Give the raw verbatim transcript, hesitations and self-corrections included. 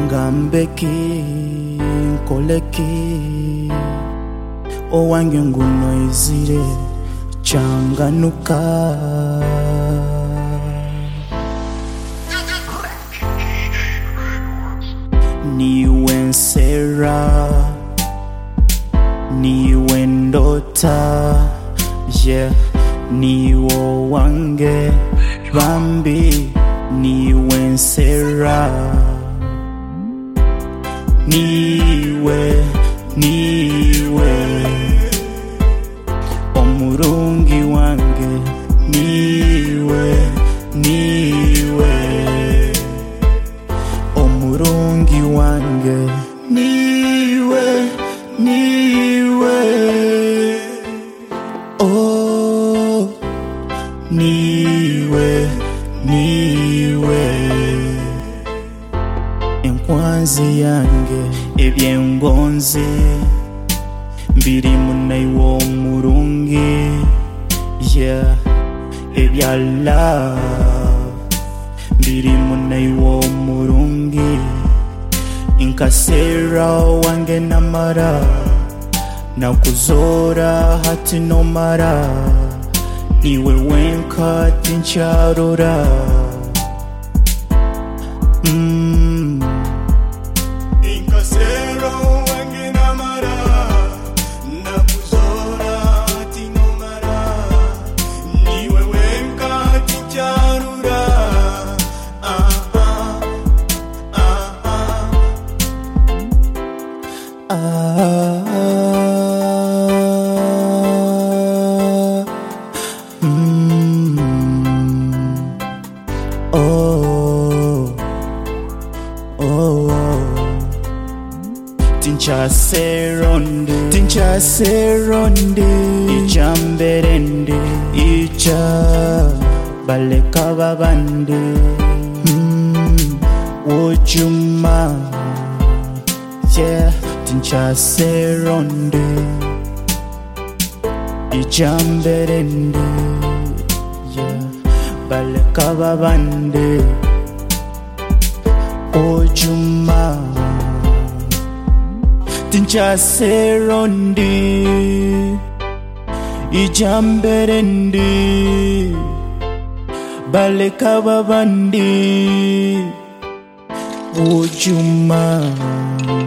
ngambeki koleki owange nguno izire changanuka niwe nsera niwe ndota yeah niwo wange bambi niwe nsera niwe niwe omurungi wange niwe niwe omurungi wange niwe niwe oh niwe niwe enkwanzi yange ebyengonzi mbiri munaiwo murungi yeah ebya love mbiri munaiwo murungi inkasera wange namara nakuzora hati nomara niwe wenka tincharora mm. Inkasera wange namara nakuzora hati nomara niwe wenka tincharora ah ah ah ah ah Tincha seronde, tincha seronde, ichamberende, icha baleka babande, hmm, wojuma, yeah, tincha seronde, ichamberende, yeah, baleka babande, wojuma. Tincha seronde ijamberende baleka babande wojuma.